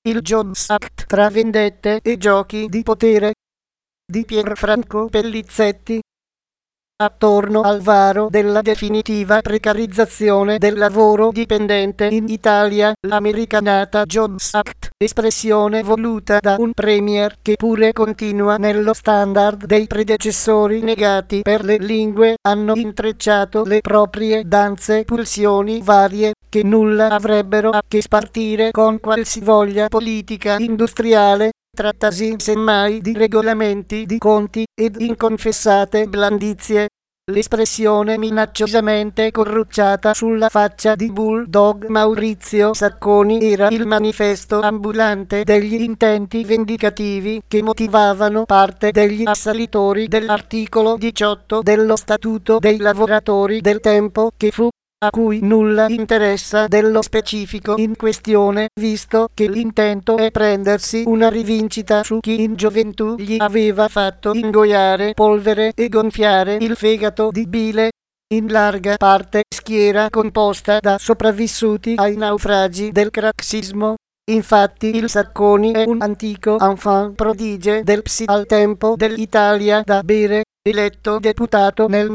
Il Jobs Act tra vendette e giochi di potere di Pierfranco Pellizzetti. Attorno al varo della definitiva precarizzazione del lavoro dipendente in Italia, l'americanata Jobs Act, espressione voluta da un premier che pure continua nello standard dei predecessori negati per le lingue, hanno intrecciato le proprie danze pulsioni varie che nulla avrebbero a che spartire con qualsivoglia politica industriale. Trattasi semmai di regolamenti di conti ed inconfessate blandizie. L'espressione minacciosamente corrucciata sulla faccia di Bulldog Maurizio Sacconi era il manifesto ambulante degli intenti vendicativi che motivavano parte degli assalitori dell'articolo 18 dello Statuto dei lavoratori del tempo che fu, a cui nulla interessa dello specifico in questione, visto che l'intento è prendersi una rivincita su chi in gioventù gli aveva fatto ingoiare polvere e gonfiare il fegato di bile, in larga parte schiera composta da sopravvissuti ai naufragi del craxismo. Infatti il Sacconi è un antico enfant prodige del PSI al tempo dell'Italia da bere, eletto deputato nel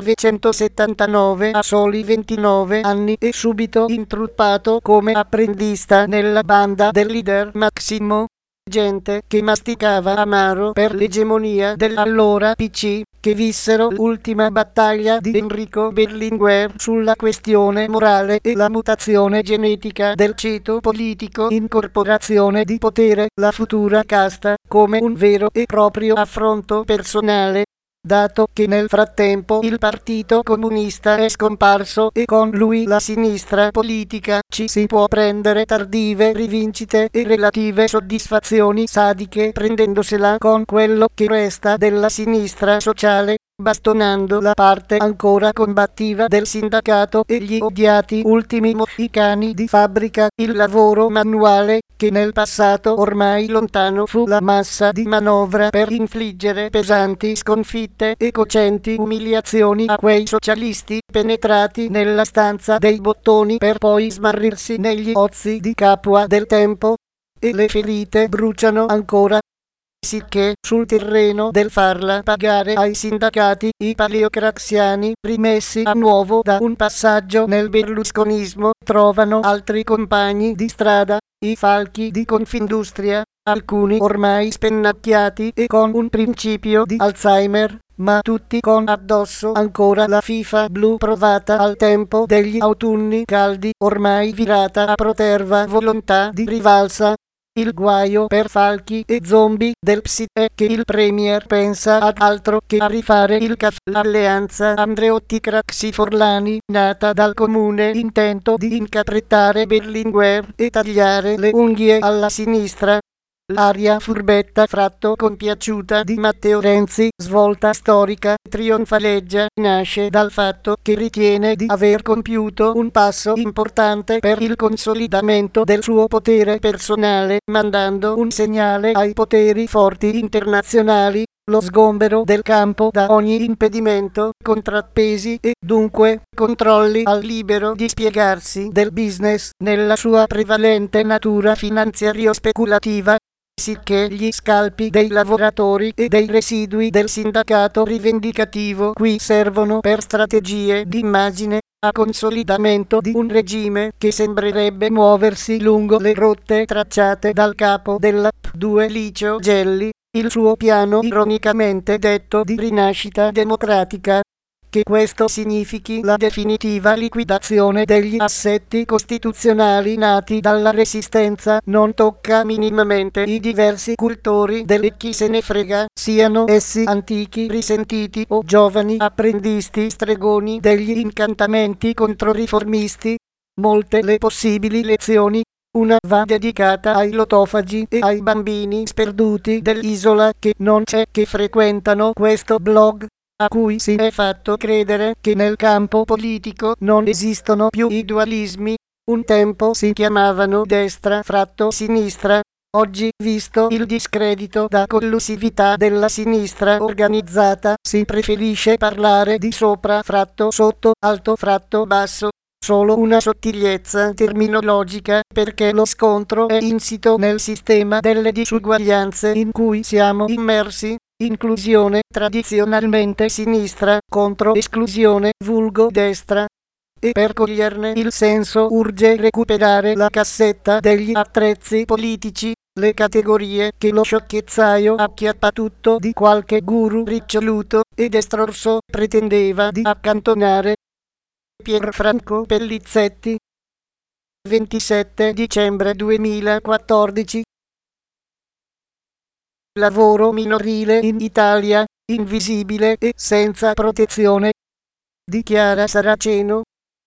1979 a soli 29 anni e subito intruppato come apprendista nella banda del leader Massimo. Gente che masticava amaro per l'egemonia dell'allora PC, che vissero l'ultima battaglia di Enrico Berlinguer sulla questione morale e la mutazione genetica del ceto politico in corporazione di potere, la futura casta, come un vero e proprio affronto personale. Dato che nel frattempo il Partito Comunista è scomparso e con lui la sinistra politica, ci si può prendere tardive rivincite e relative soddisfazioni sadiche prendendosela con quello che resta della sinistra sociale, bastonando la parte ancora combattiva del sindacato e gli odiati ultimi mohicani di fabbrica, il lavoro manuale, che nel passato ormai lontano fu la massa di manovra per infliggere pesanti sconfitte e cocenti umiliazioni a quei socialisti penetrati nella stanza dei bottoni per poi smarrirsi negli ozi di Capua del tempo. E le ferite bruciano ancora. Sicché sul terreno del farla pagare ai sindacati i paleocraxiani, rimessi a nuovo da un passaggio nel berlusconismo, trovano altri compagni di strada, i falchi di Confindustria, alcuni ormai spennacchiati e con un principio di Alzheimer, ma tutti con addosso ancora la FIFA blu provata al tempo degli autunni caldi, ormai virata a proterva volontà di rivalsa. Il guaio per falchi e zombie del PSI è che il premier pensa ad altro che a rifare il CAF, l'alleanza Andreotti-Craxi-Forlani, nata dal comune intento di incaprettare Berlinguer e tagliare le unghie alla sinistra. L'aria furbetta fratto compiaciuta di Matteo Renzi, svolta storica, trionfaleggia, nasce dal fatto che ritiene di aver compiuto un passo importante per il consolidamento del suo potere personale, mandando un segnale ai poteri forti internazionali, lo sgombero del campo da ogni impedimento, contrappesi e, dunque, controlli al libero dispiegarsi del business nella sua prevalente natura finanziario-speculativa, sicché gli scalpi dei lavoratori e dei residui del sindacato rivendicativo qui servono per strategie di immagine, a consolidamento di un regime che sembrerebbe muoversi lungo le rotte tracciate dal capo della P2 Licio Gelli, il suo piano ironicamente detto di rinascita democratica. Che questo significhi la definitiva liquidazione degli assetti costituzionali nati dalla Resistenza non tocca minimamente i diversi cultori del chi se ne frega, siano essi antichi risentiti o giovani apprendisti stregoni degli incantamenti controriformisti. Molte le possibili lezioni. Una va dedicata ai lotofagi e ai bambini sperduti dell'isola che non c'è che frequentano questo blog, a cui si è fatto credere che nel campo politico non esistono più i dualismi. Un tempo si chiamavano destra fratto sinistra, oggi, visto il discredito da collusività della sinistra organizzata, si preferisce parlare di sopra fratto sotto, alto fratto basso. solo una sottigliezza terminologica, perché lo scontro è insito nel sistema delle disuguaglianze in cui siamo immersi. Inclusione tradizionalmente sinistra contro esclusione vulgo destra. E per coglierne il senso urge recuperare la cassetta degli attrezzi politici, le categorie che lo sciocchezzaio acchiappatutto di qualche guru riccioluto ed estrorso pretendeva di accantonare. Pierfranco Pellizzetti, 27 dicembre 2014. Lavoro minorile in Italia, invisibile e senza protezione. Di Chiara Saraceno.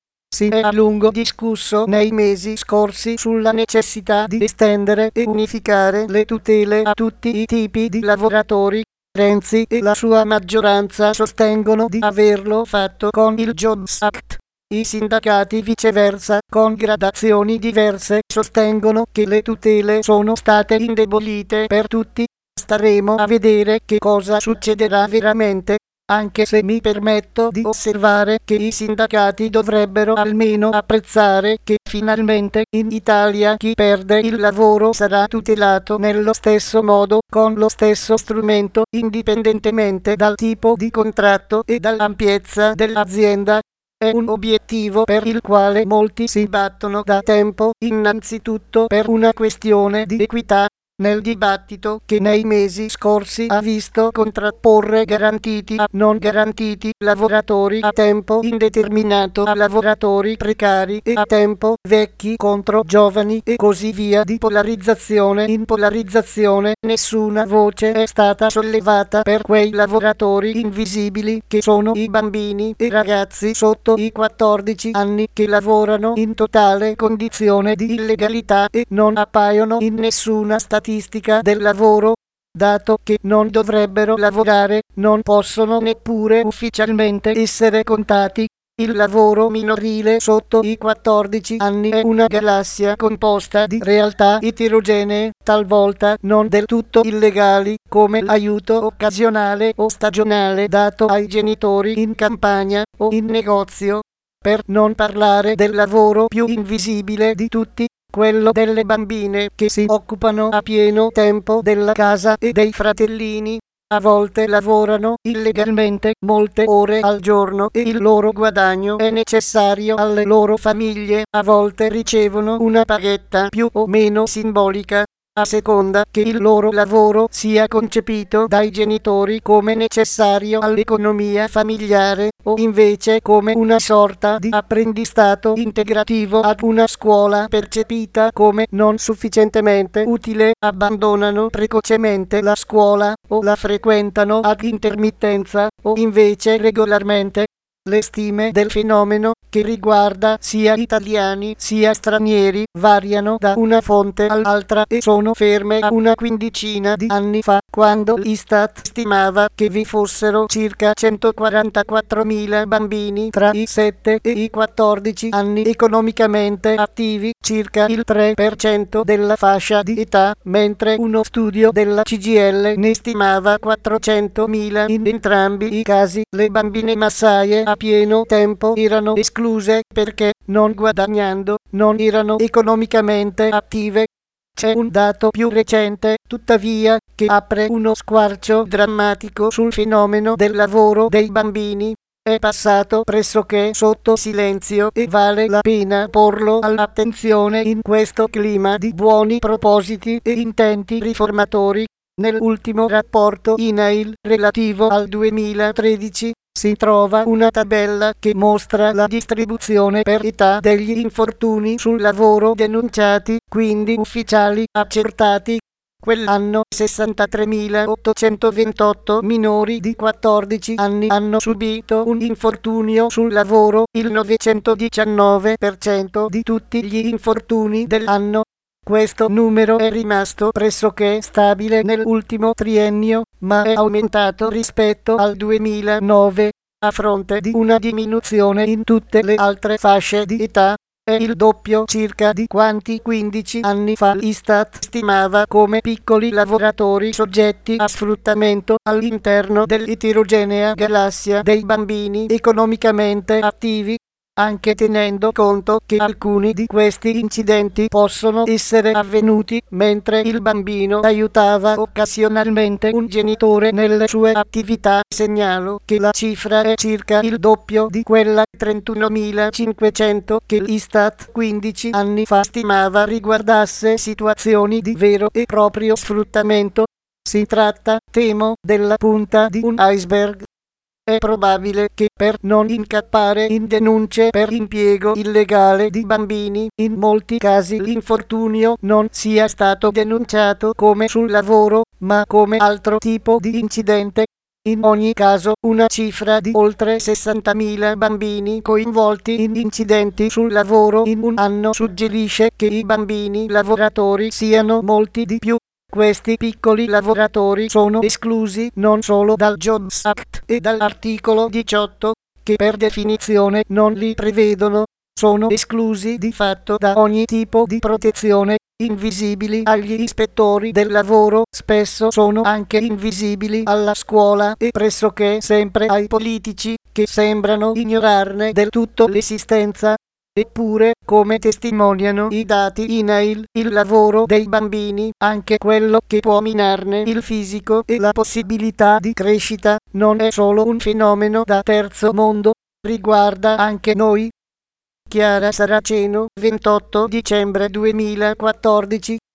Si è a lungo discusso nei mesi scorsi sulla necessità di estendere e unificare le tutele a tutti i tipi di lavoratori. Renzi e la sua maggioranza sostengono di averlo fatto con il Jobs Act. I sindacati viceversa, con gradazioni diverse, sostengono che le tutele sono state indebolite per tutti. Staremo a vedere che cosa succederà veramente, anche se mi permetto di osservare che i sindacati dovrebbero almeno apprezzare che finalmente in Italia chi perde il lavoro sarà tutelato nello stesso modo, con lo stesso strumento, indipendentemente dal tipo di contratto e dall'ampiezza dell'azienda. È un obiettivo per il quale molti si battono da tempo, innanzitutto per una questione di equità. Nel dibattito che nei mesi scorsi ha visto contrapporre garantiti a non garantiti, lavoratori a tempo indeterminato a lavoratori precari e a tempo vecchi contro giovani e così via, di polarizzazione in polarizzazione, nessuna voce è stata sollevata per quei lavoratori invisibili che sono i bambini e ragazzi sotto i 14 anni che lavorano in totale condizione di illegalità e non appaiono in nessuna statistica del lavoro, dato che non dovrebbero lavorare, non possono neppure ufficialmente essere contati. Il lavoro minorile sotto i 14 anni è una galassia composta di realtà eterogenee, talvolta non del tutto illegali, come l'aiuto occasionale o stagionale dato ai genitori in campagna o in negozio. Per non parlare del lavoro più invisibile di tutti, quello delle bambine che si occupano a pieno tempo della casa e dei fratellini. A volte lavorano illegalmente molte ore al giorno e il loro guadagno è necessario alle loro famiglie. A volte ricevono una paghetta più o meno simbolica, a seconda che il loro lavoro sia concepito dai genitori come necessario all'economia familiare o invece come una sorta di apprendistato integrativo ad una scuola percepita come non sufficientemente utile, abbandonano precocemente la scuola o la frequentano ad intermittenza o invece regolarmente. Le stime del fenomeno, che riguarda sia italiani sia stranieri, variano da una fonte all'altra e sono ferme a una quindicina di anni fa, quando l'Istat stimava che vi fossero circa 144.000 bambini tra i 7 e i 14 anni economicamente attivi, circa il 3% della fascia di età, mentre uno studio della CGIL ne stimava 400.000 in entrambi i casi. Le bambine massaie a pieno tempo erano escluse perché, non guadagnando, non erano economicamente attive. C'è un dato più recente, tuttavia, che apre uno squarcio drammatico sul fenomeno del lavoro dei bambini. È passato pressoché sotto silenzio e vale la pena porlo all'attenzione in questo clima di buoni propositi e intenti riformatori. Nell'ultimo rapporto INAIL relativo al 2013 si trova una tabella che mostra la distribuzione per età degli infortuni sul lavoro denunciati, quindi ufficiali, accertati. Quell'anno 63.828 minori di 14 anni hanno subito un infortunio sul lavoro, il 919% di tutti gli infortuni dell'anno. Questo numero è rimasto pressoché stabile nell'ultimo triennio, ma è aumentato rispetto al 2009, a fronte di una diminuzione in tutte le altre fasce di età. È il doppio circa di quanti 15 anni fa l'Istat stimava come piccoli lavoratori soggetti a sfruttamento all'interno dell'eterogenea galassia dei bambini economicamente attivi. anche tenendo conto che alcuni di questi incidenti possono essere avvenuti mentre il bambino aiutava occasionalmente un genitore nelle sue attività. Segnalo che la cifra è circa il doppio di quella 31.500 che l'Istat 15 anni fa stimava riguardasse situazioni di vero e proprio sfruttamento. Si tratta, temo, della punta di un iceberg. È probabile che per non incappare in denunce per impiego illegale di bambini, in molti casi l'infortunio non sia stato denunciato come sul lavoro, ma come altro tipo di incidente. In ogni caso, una cifra di oltre 60.000 bambini coinvolti in incidenti sul lavoro in un anno suggerisce che i bambini lavoratori siano molti di più. Questi piccoli lavoratori sono esclusi non solo dal Jobs Act e dall'articolo 18, che per definizione non li prevedono, sono esclusi di fatto da ogni tipo di protezione, invisibili agli ispettori del lavoro, spesso sono anche invisibili alla scuola e pressoché sempre ai politici, che sembrano ignorarne del tutto l'esistenza. Eppure, come testimoniano i dati INAIL, il lavoro dei bambini, anche quello che può minarne il fisico e la possibilità di crescita, non è solo un fenomeno da terzo mondo, riguarda anche noi. Chiara Saraceno, 28 dicembre 2014.